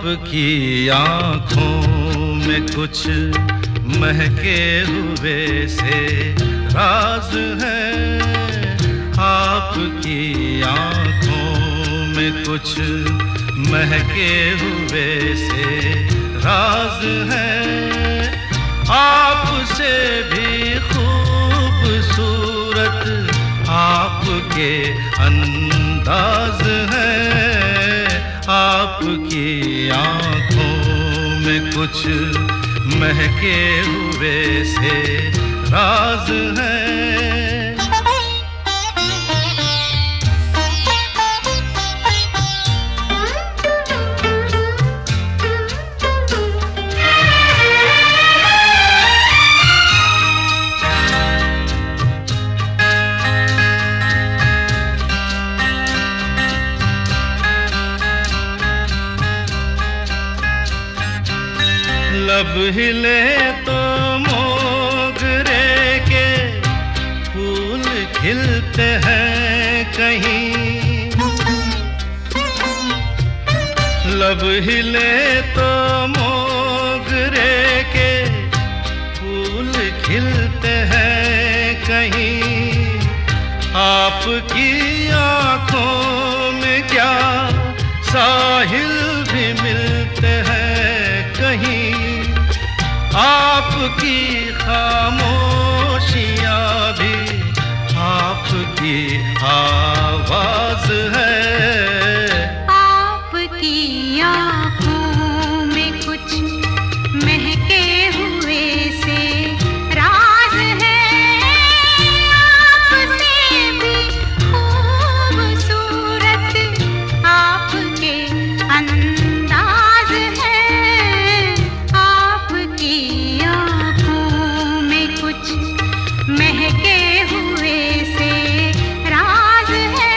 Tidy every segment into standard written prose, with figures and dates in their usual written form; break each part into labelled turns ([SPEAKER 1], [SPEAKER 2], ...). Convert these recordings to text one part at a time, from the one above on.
[SPEAKER 1] आपकी आँखों में कुछ महके हुए से राज है। आपकी आँखों में कुछ महके हुए से राज है। आपसे भी खूबसूरत आपके अंदाज है। आपकी आँखों में कुछ महके हुए से राज है। लब हिले तो मोगरे के फूल खिलते हैं कहीं। लब हिले तो मोगरे के फूल खिलते हैं कहीं। आपकी आँखों में क्या साहिल भी मिलते हैं कहीं। आपकी खामोशियाँ भी आपकी आवाज है।
[SPEAKER 2] आपकी आँखों में कुछ महके हुए से राज है। आपसे भी खूबसूरत आपके अंदाज है। महके हुए से राज है।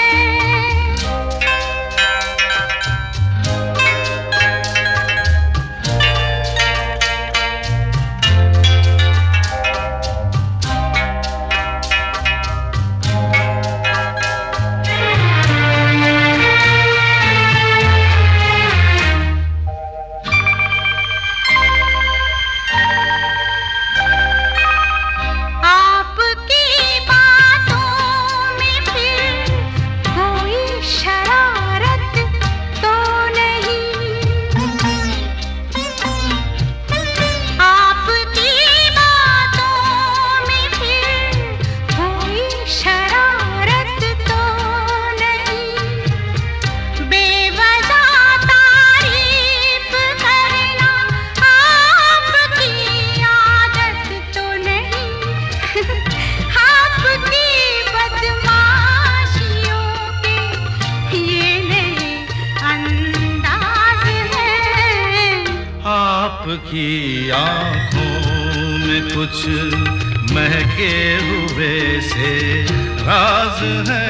[SPEAKER 1] आपकी आँखों में कुछ महके हुए से राज है।